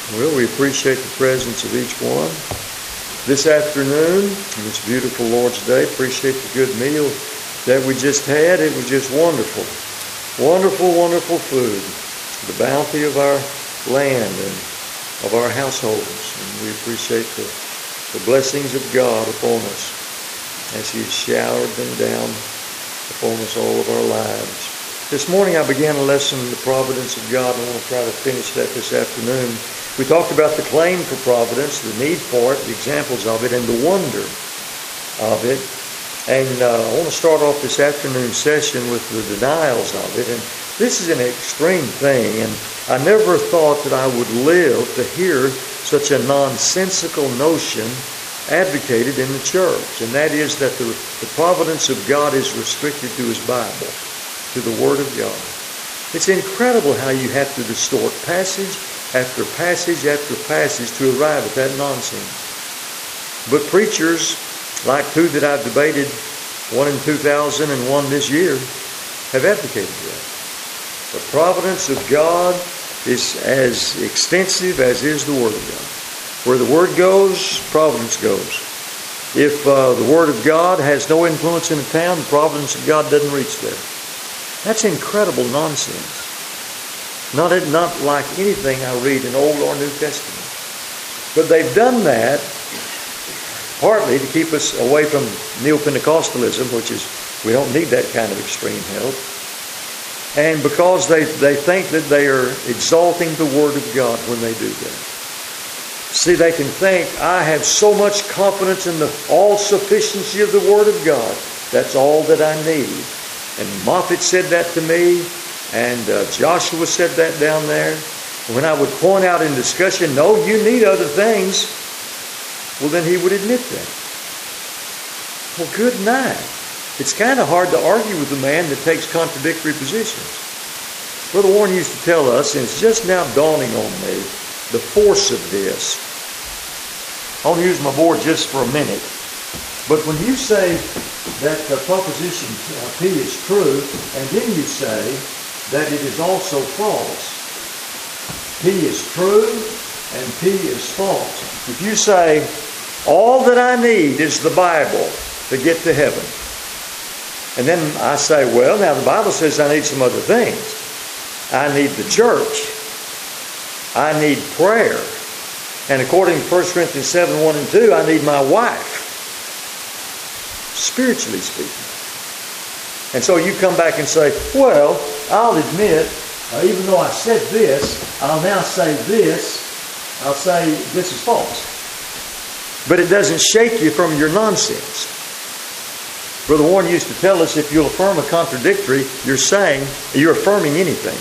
Well, we appreciate the presence of each one. This afternoon, on this beautiful Lord's Day, appreciate the good meal that we just had. It was just wonderful. Wonderful, wonderful food. The bounty of our land and of our households. And we appreciate the blessings of God upon us as He has showered them down upon us all of our lives. This morning I began a lesson on the providence of God, and I want to try to finish that this afternoon. We talked about the claim for providence, the need for it, the examples of it, and the wonder of it. And I want to start off this afternoon session with the denials of it. And this is an extreme thing, and I never thought that I would live to hear such a nonsensical notion advocated in the church. And that is that the providence of God is restricted to His Bible, to the Word of God. It's incredible how you have to distort passage after passage after passage to arrive at that nonsense. But preachers, like two that I've debated, one in 2000 and one this year, have advocated that. The providence of God is as extensive as is the Word of God. Where the Word goes, providence goes. If the Word of God has no influence in a town, the providence of God doesn't reach there. That's incredible nonsense. Not like anything I read in Old or New Testament. But they've done that partly to keep us away from Neo-Pentecostalism, which is, we don't need that kind of extreme help. And because they think that they are exalting the Word of God when they do that. See, they can think, I have so much confidence in the all-sufficiency of the Word of God. That's all that I need. And Moffat said that to me. And Joshua said that down there. When I would point out in discussion, no, you need other things, well, then he would admit that. Well, good night. It's kind of hard to argue with a man that takes contradictory positions. Brother Warren used to tell us, and it's just now dawning on me, the force of this. I want to use my board just for a minute. But when you say that the proposition P is true, and then you say that it is also false. P is true and P is false. If you say, all that I need is the Bible to get to heaven. And then I say, well, now the Bible says I need some other things. I need the church. I need prayer. And according to 1 Corinthians 7, 1 and 2, I need my wife. Spiritually speaking. And so you come back and say, well, I'll admit, even though I said this, I'll now say this. I'll say this is false. But it doesn't shake you from your nonsense. Brother Warren used to tell us, if you'll affirm a contradictory, you're affirming anything.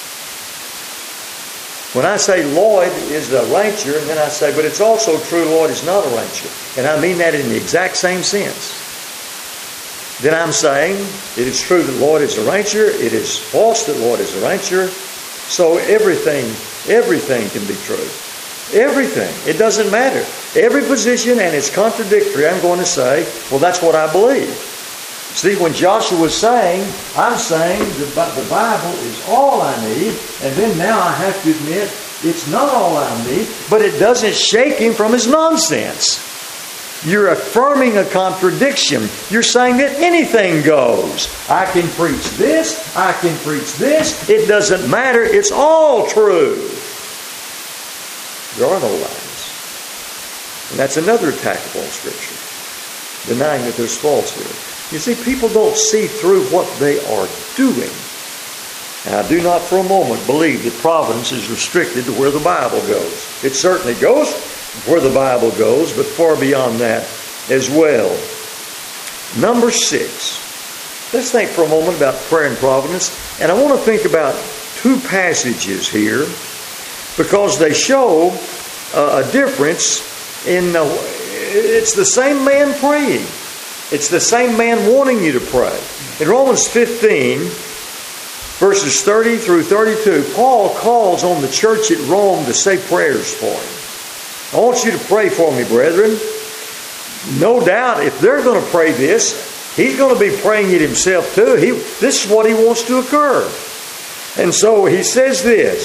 When I say Lloyd is a rancher, and then I say, but it's also true Lloyd is not a rancher. And I mean that in the exact same sense. Then I'm saying it is true that Lloyd is a rancher. It is false that Lloyd is a rancher. So everything can be true. Everything. It doesn't matter. Every position, and it's contradictory, I'm going to say, well, that's what I believe. See, when Joshua was saying, I'm saying the Bible is all I need, and then now I have to admit it's not all I need, but it doesn't shake him from his nonsense. You're affirming a contradiction. You're saying that anything goes. I can preach this. I can preach this. It doesn't matter. It's all true. There are no lies. And that's another attack upon Scripture. Denying that there's falsehood. You see, people don't see through what they are doing. And I do not for a moment believe that providence is restricted to where the Bible goes. It certainly goes where the Bible goes, but far beyond that as well. Number 6. Let's think for a moment about prayer and providence. And I want to think about two passages here because they show a difference in... it's the same man praying. It's the same man wanting you to pray. In Romans 15, verses 30 through 32, Paul calls on the church at Rome to say prayers for him. I want you to pray for me, brethren. No doubt, if they're going to pray this, he's going to be praying it himself too. This is what he wants to occur. And so he says this,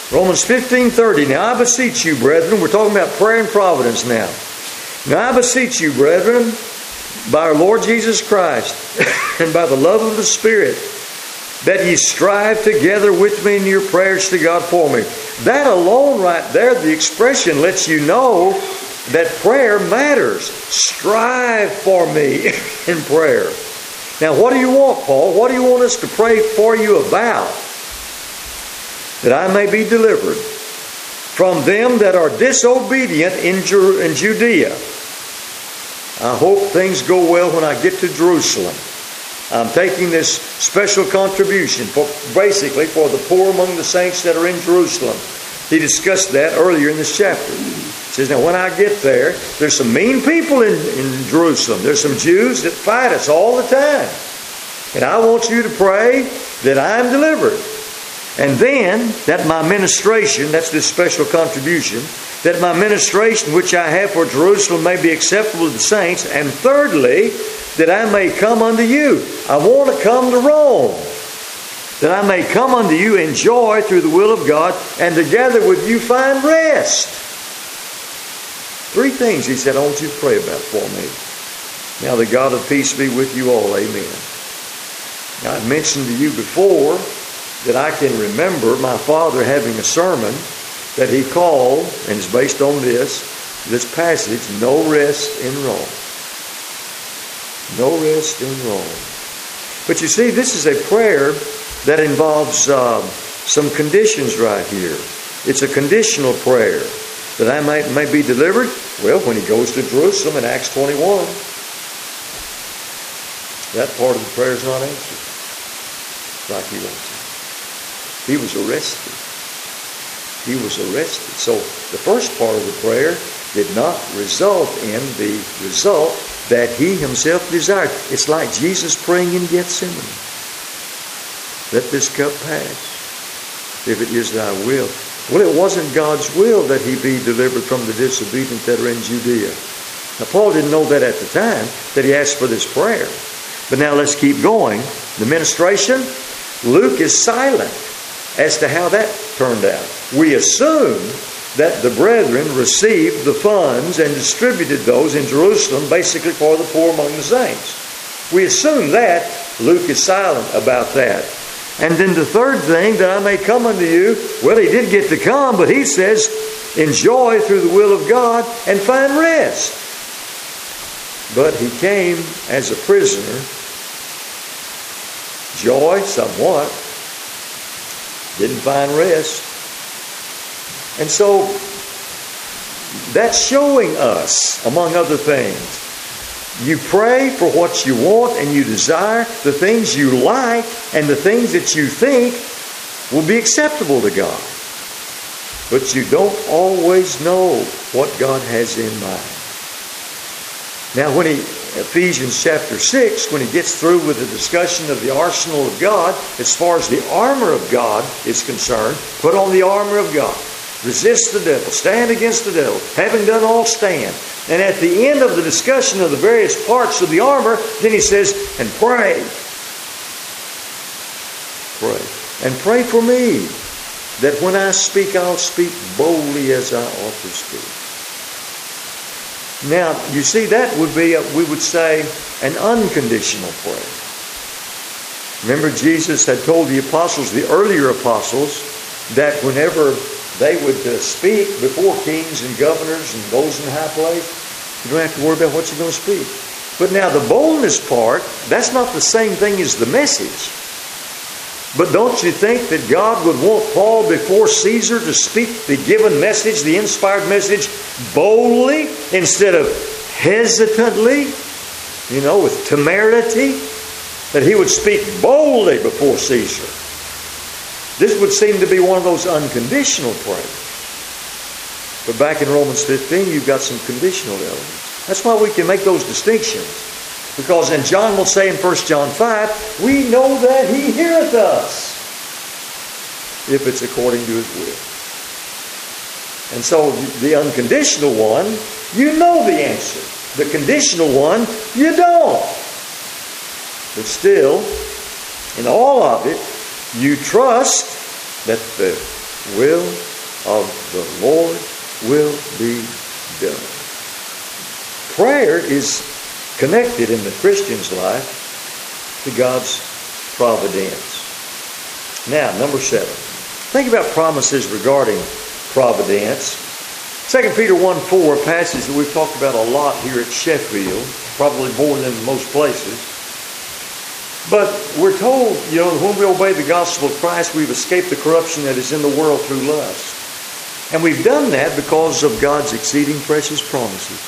Romans 15:30. Now I beseech you, brethren, we're talking about prayer and providence now. Now I beseech you, brethren, by our Lord Jesus Christ and by the love of the Spirit, that ye strive together with me in your prayers to God for me. That alone right there, the expression lets you know that prayer matters. Strive for me in prayer. Now what do you want, Paul? What do you want us to pray for you about? That I may be delivered from them that are disobedient in Judea. I hope things go well when I get to Jerusalem. I'm taking this special contribution basically for the poor among the saints that are in Jerusalem. He discussed that earlier in this chapter. He says, now when I get there, there's some mean people in Jerusalem. There's some Jews that fight us all the time. And I want you to pray that I'm delivered. And then, that my ministration, that's this special contribution, that my ministration which I have for Jerusalem may be acceptable to the saints. And thirdly, that I may come unto you. I want to come to Rome. That I may come unto you in joy through the will of God, and together with you find rest. 3 things he said I want you to pray about for me. Now the God of peace be with you all. Amen. Now I mentioned to you before that I can remember my father having a sermon that he called, and it's based on this passage, No Rest in Rome. No rest in Rome. But you see, this is a prayer that involves some conditions right here. It's a conditional prayer. That I may be delivered. Well, when he goes to Jerusalem in Acts 21, that part of the prayer is not answered like he wants it. He was arrested. He was arrested. So the first part of the prayer did not result in the result that he himself desired. It's like Jesus praying in Gethsemane. Let this cup pass, if it is thy will. Well, it wasn't God's will that he be delivered from the disobedient that are in Judea. Now, Paul didn't know that at the time that he asked for this prayer. But now let's keep going. The ministration, Luke is silent as to how that turned out. We assume that the brethren received the funds and distributed those in Jerusalem basically for the poor among the saints. We assume that. Luke is silent about that. And then the third thing, that I may come unto you. Well, he did get to come, but he says, enjoy through the will of God and find rest. But he came as a prisoner. Joy, somewhat. Didn't find rest. And so, that's showing us, among other things, you pray for what you want and you desire, the things you like and the things that you think will be acceptable to God. But you don't always know what God has in mind. Now, when Ephesians chapter 6, when he gets through with the discussion of the arsenal of God, as far as the armor of God is concerned, put on the armor of God. Resist the devil. Stand against the devil. Having done all, stand. And at the end of the discussion of the various parts of the armor, then he says, and pray. Pray. And pray for me, that when I speak, I'll speak boldly as I ought to speak. Now, you see, that would be, we would say, an unconditional prayer. Remember, Jesus had told the apostles, the earlier apostles, that whenever they would speak before kings and governors and those in high place, you don't have to worry about what you're going to speak. But now the boldness part, that's not the same thing as the message. But don't you think that God would want Paul before Caesar to speak the given message, the inspired message, boldly instead of hesitantly, with temerity? That he would speak boldly before Caesar. This would seem to be one of those unconditional prayers. But back in Romans 15, you've got some conditional elements. That's why we can make those distinctions. Because then John will say in 1 John 5, we know that he heareth us, if it's according to his will. And so the unconditional one, you know the answer. The conditional one, you don't. But still, in all of it, you trust that the will of the Lord will be done. Prayer is connected in the Christian's life to God's providence. Now, number 7. Think about promises regarding providence. 2 Peter 1:4, a passage that we've talked about a lot here at Sheffield, probably more than most places. But we're told, when we obey the gospel of Christ, we've escaped the corruption that is in the world through lust. And we've done that because of God's exceeding precious promises.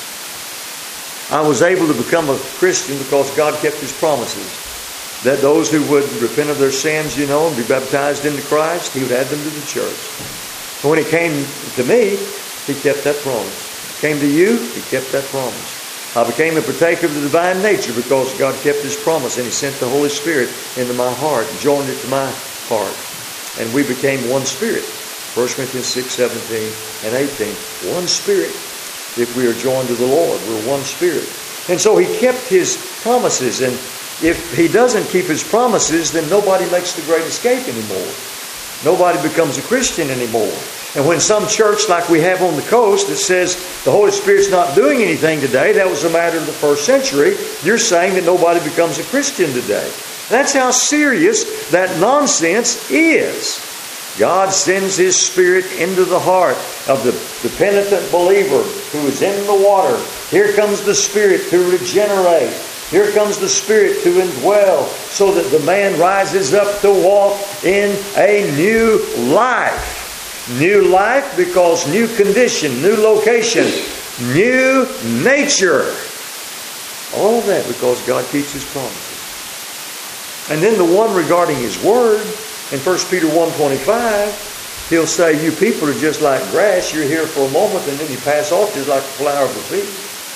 I was able to become a Christian because God kept His promises. That those who would repent of their sins, and be baptized into Christ, He would add them to the church. And when He came to me, He kept that promise. Came to you, He kept that promise. I became a partaker of the divine nature because God kept His promise, and He sent the Holy Spirit into my heart and joined it to my heart. And we became one spirit. 1 Corinthians 6, 17 and 18. One spirit. If we are joined to the Lord, we're one spirit. And so He kept His promises. And if He doesn't keep His promises, then nobody makes the great escape anymore. Nobody becomes a Christian anymore. And when some church like we have on the coast that says the Holy Spirit's not doing anything today, that was a matter of the first century, you're saying that nobody becomes a Christian today. That's how serious that nonsense is. God sends His Spirit into the heart of the penitent believer who is in the water. Here comes the Spirit to regenerate. Here comes the Spirit to indwell so that the man rises up to walk in a new life. New life because new condition, new location, new nature. All of that because God keeps His promises. And then the one regarding His Word, in 1 Peter 1:25, He'll say, you people are just like grass. You're here for a moment and then you pass off just like the flower of the field.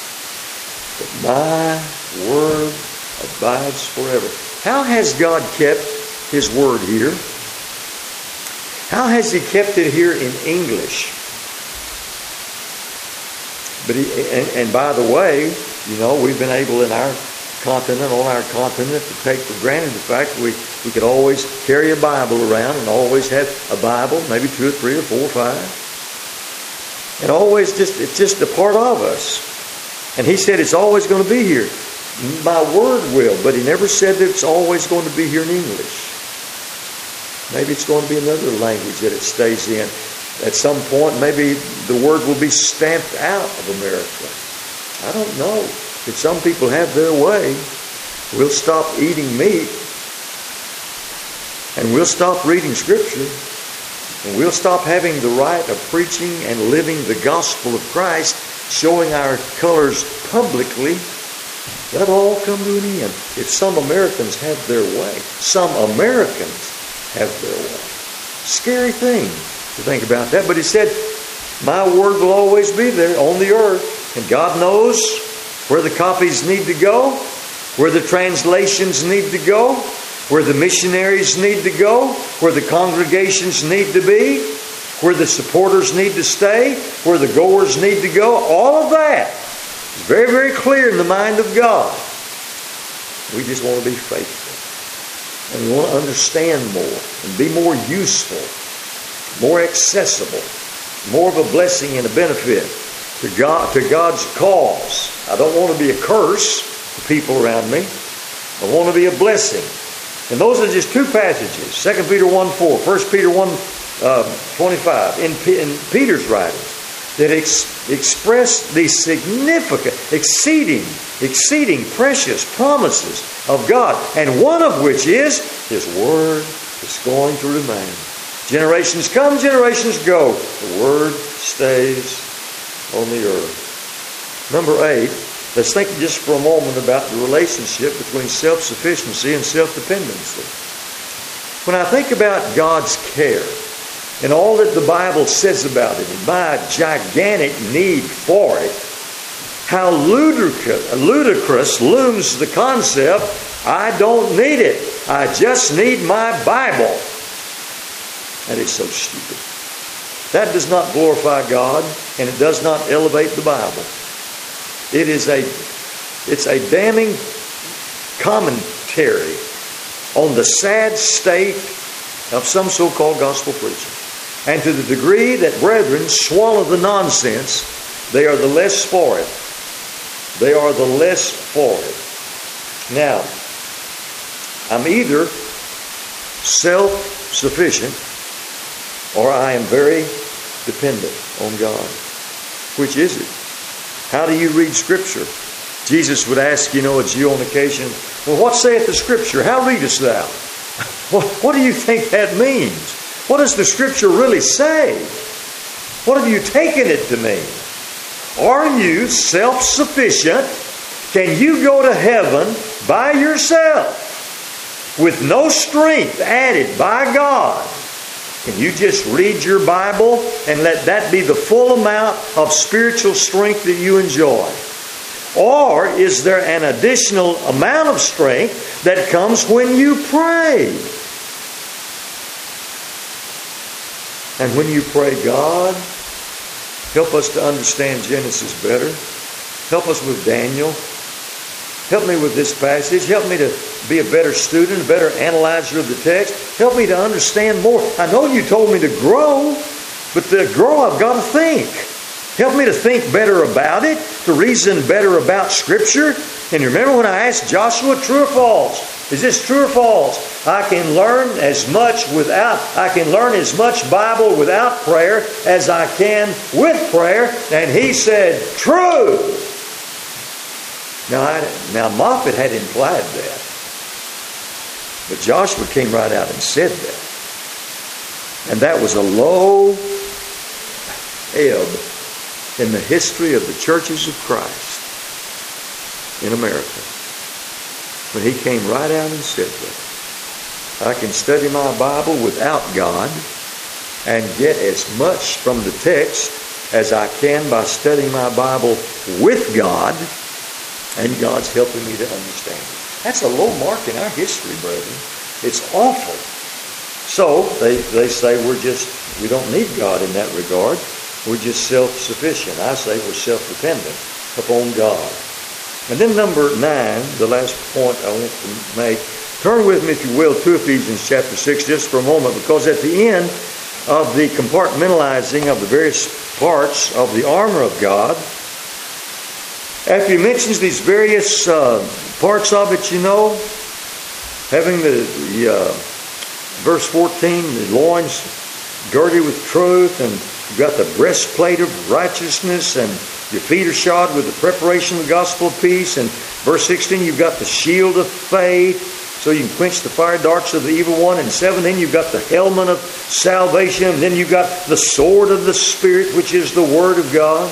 But my Word abides forever. How has God kept His Word here? How has He kept it here in English? But and by the way, we've been able on our continent, to take for granted the fact we could always carry a Bible around and always have a Bible, maybe 2 or 3 or 4 or 5. And always it's just a part of us. And He said it's always going to be here. My Word will, but He never said that it's always going to be here in English. Maybe it's going to be another language that it stays in. At some point, maybe the Word will be stamped out of America. I don't know. If some people have their way, we'll stop eating meat, and we'll stop reading Scripture, and we'll stop having the right of preaching and living the gospel of Christ, showing our colors publicly. That'll all come to an end. If some Americans have their way. Some Americans have their way. Scary thing to think about that. But He said, my Word will always be there on the earth. And God knows where the copies need to go, where the translations need to go, where the missionaries need to go, where the congregations need to be, where the supporters need to stay, where the goers need to go. All of that is very, very clear in the mind of God. We just want to be faithful. And we want to understand more and be more useful, more accessible, more of a blessing and a benefit to God's cause. I don't want to be a curse to people around me. I want to be a blessing. And those are just 2 passages. 2 Peter 1:4, 1 Peter 1:25 in Peter's writings that express the significant, exceeding precious promises of God. And one of which is His Word is going to remain. Generations come, generations go. The Word stays on the earth. Number 8, let's think just for a moment about the relationship between self-sufficiency and self-dependency. When I think about God's care and all that the Bible says about it and my gigantic need for it, how ludicrous looms the concept, I don't need it. I just need my Bible. That is so stupid. That does not glorify God, and it does not elevate the Bible. It's a damning commentary on the sad state of some so-called gospel preaching. And to the degree that brethren swallow the nonsense, they are the less for it. They are the less for it. Now, I'm either self-sufficient or I am very dependent on God. Which is it? How do you read Scripture? Jesus would ask, a Jew on occasion, well, what saith the Scripture? How readest thou? What do you think that means? What does the Scripture really say? What have you taken it to mean? Are you self-sufficient? Can you go to heaven by yourself with no strength added by God? Can you just read your Bible and let that be the full amount of spiritual strength that you enjoy? Or is there an additional amount of strength that comes when you pray? And when you pray, God, help us to understand Genesis better. Help us with Daniel. Help me with this passage. Help me to be a better student, a better analyzer of the text. Help me to understand more. I know you told me to grow, but to grow I've got to think. Help me to think better about it, to reason better about Scripture. And you remember when I asked Joshua, true or false? Is this true or false? I can learn as much Bible without prayer as I can with prayer. And he said, true. Now Moffat had implied that. But Joshua came right out and said that. And that was a low ebb in the history of the churches of Christ in America. When he came right out and said that. I can study my Bible without God and get as much from the text as I can by studying my Bible with God, and God's helping me to understand it. That's a low mark in our history, brethren. It's awful. So they say we don't need God in that regard. We're just self-sufficient. I say we're self-dependent upon God. And then number 9, the last point I want to make. Turn with me, if you will, to Ephesians chapter 6 just for a moment, because at the end of the compartmentalizing of the various parts of the armor of God, after he mentions these various parts of it, having the verse 14, the loins girded with truth, and you've got the breastplate of righteousness, and your feet are shod with the preparation of the gospel of peace. And verse 16, you've got the shield of faith, so you can quench the fire darts of the evil one. And 17, you've got the helmet of salvation. And then you've got the sword of the Spirit, which is the Word of God.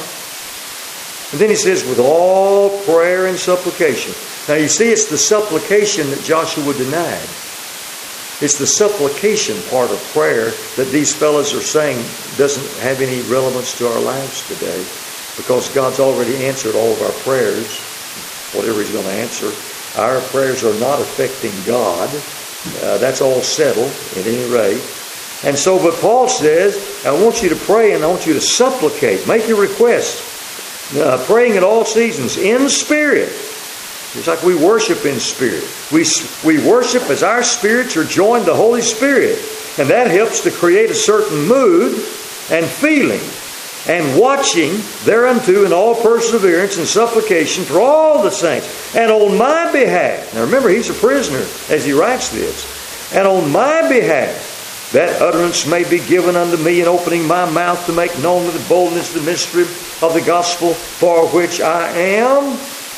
And then he says, with all prayer and supplication. Now you see, it's the supplication that Joshua denied. It's the supplication part of prayer that these fellows are saying doesn't have any relevance to our lives today, because God's already answered all of our prayers, whatever He's going to answer. Our prayers are not affecting God. That's all settled at any rate. And so, but Paul says, I want you to pray and I want you to supplicate. Make your request. Praying at all seasons in spirit. It's like we worship in spirit. We worship as our spirits are joined to the Holy Spirit. And that helps to create a certain mood and feeling. And watching thereunto in all perseverance and supplication for all the saints. And on my behalf. Now remember, he's a prisoner as he writes this. And on my behalf, that utterance may be given unto me in opening my mouth to make known with boldness the mystery of the gospel, for which I am,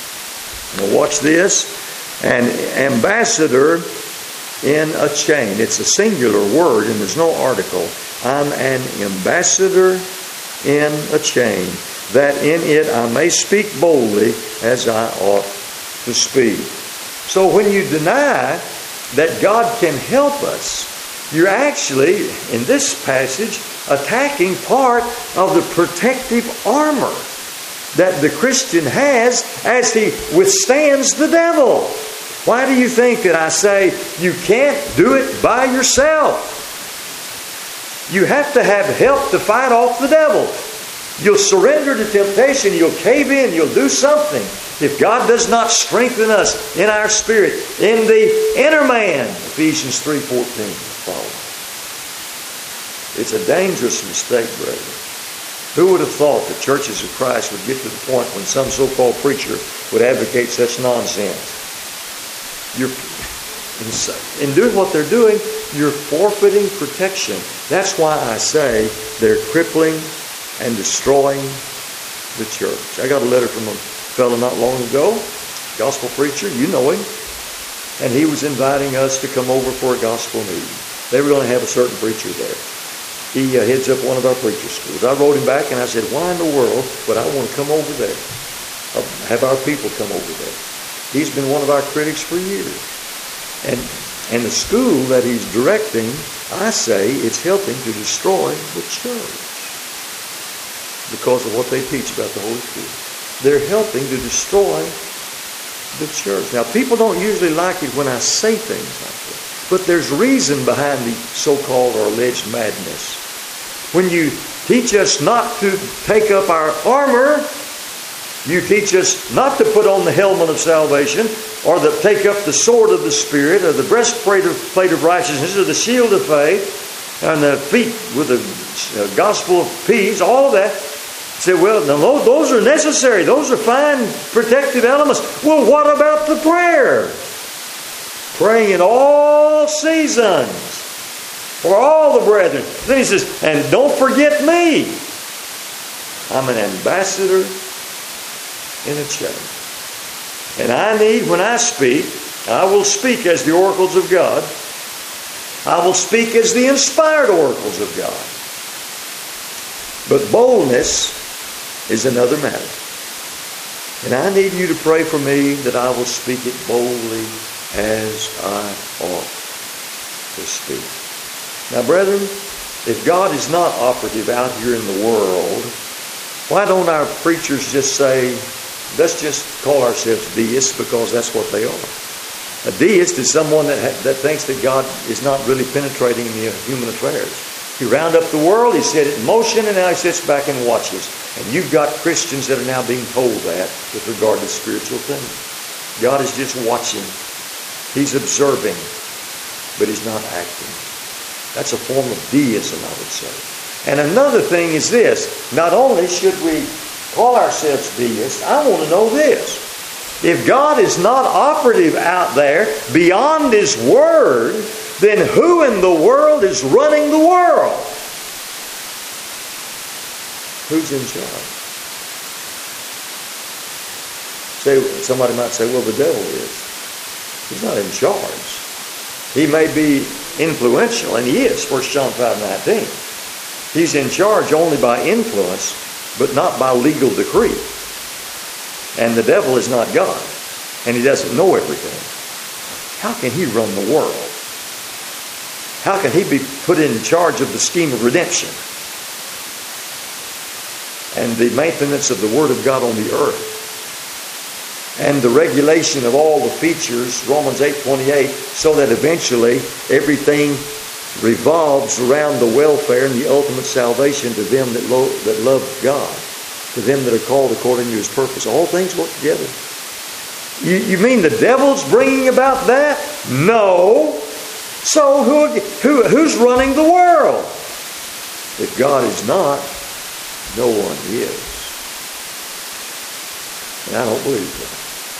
now watch this, an ambassador in a chain. It's a singular word and there's no article. I'm an ambassador in a chain, that in it I may speak boldly as I ought to speak. So when you deny that God can help us, you're actually, in this passage, attacking part of the protective armor that the Christian has as he withstands the devil. Why do you think that I say you can't do it by yourself? You have to have help to fight off the devil. You'll surrender to temptation, you'll cave in, you'll do something. If God does not strengthen us in our spirit, in the inner man, Ephesians 3:14. It's a dangerous mistake, brethren. Who would have thought that churches of Christ would get to the point when some so-called preacher would advocate such nonsense? In doing what they're doing, you're forfeiting protection. That's why I say they're crippling and destroying the church. I got a letter from a fellow not long ago, gospel preacher, you know him, and he was inviting us to come over for a gospel meeting. They were going to have a certain preacher there. He heads up one of our preacher schools. I wrote him back and I said, why in the world would I want to come over there? Have our people come over there. He's been one of our critics for years. And the school that he's directing, I say, it's helping to destroy the church because of what they teach about the Holy Spirit. They're helping to destroy the church. Now, people don't usually like it when I say things like that, but there's reason behind the so-called or alleged madness. When you teach us not to take up our armor, you teach us not to put on the helmet of salvation, or to take up the sword of the Spirit, or the breastplate of righteousness, or the shield of faith, and the feet with the gospel of peace, all of that. Say, well, no, those are necessary. Those are fine protective elements. Well, what about the prayer? Praying in all seasons for all the brethren. Then he says, and don't forget me. I'm an ambassador in a chain. And I need, when I speak, I will speak as the oracles of God. I will speak as the inspired oracles of God. But boldness is another matter. And I need you to pray for me that I will speak it boldly as I ought to speak. Now, brethren, if God is not operative out here in the world, why don't our preachers just say, let's just call ourselves deists, because that's what they are. A deist is someone that thinks that God is not really penetrating the human affairs. He round up the world, he set it in motion, and now he sits back and watches. And you've got Christians that are now being told that with regard to spiritual things. God is just watching. He's observing, but he's not acting. That's a form of deism, I would say. And another thing is this. Not only should we call ourselves deists, I want to know this. If God is not operative out there beyond His Word, then who in the world is running the world? Who's in charge? Somebody might say, well, the devil is. He's not in charge. He may be influential, and he is, 1 John 5:19. He's in charge only by influence, but not by legal decree. And the devil is not God, and he doesn't know everything. How can he run the world? How can he be put in charge of the scheme of redemption and the maintenance of the Word of God on the earth and the regulation of all the features, Romans 8:28, so that eventually everything revolves around the welfare and the ultimate salvation to them that love God, to them that are called according to His purpose. All things work together. You mean the devil's bringing about that? No. So who's running the world? If God is not, no one is. And I don't believe that.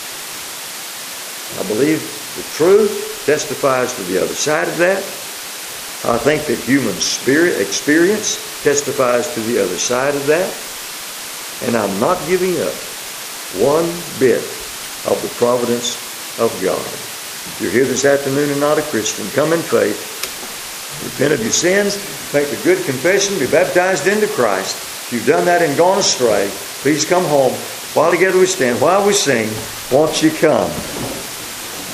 I believe the truth testifies to the other side of that. I think that human spirit experience testifies to the other side of that. And I'm not giving up one bit of the providence of God. If you're here this afternoon and not a Christian, come in faith, repent of your sins, make a good confession, be baptized into Christ. If you've done that and gone astray, please come home. While together we stand, while we sing, won't you come?